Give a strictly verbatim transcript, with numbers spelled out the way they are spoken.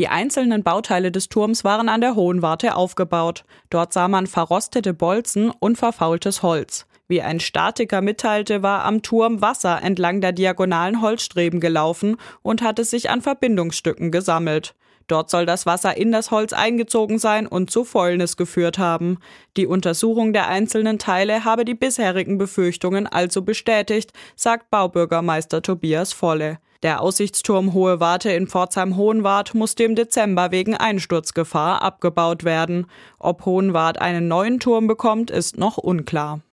Die einzelnen Bauteile des Turms waren an der Hohen Warte aufgebaut. Dort sah man verrostete Bolzen und verfaultes Holz. Wie ein Statiker mitteilte, war am Turm Wasser entlang der diagonalen Holzstreben gelaufen und hatte sich an Verbindungsstücken gesammelt. Dort soll das Wasser in das Holz eingezogen sein und zu Fäulnis geführt haben. Die Untersuchung der einzelnen Teile habe die bisherigen Befürchtungen also bestätigt, sagt Baubürgermeister Tobias Volle. Der Aussichtsturm Hohe Warte in Pforzheim-Hohenwart musste im Dezember wegen Einsturzgefahr abgebaut werden. Ob Hohenwart einen neuen Turm bekommt, ist noch unklar.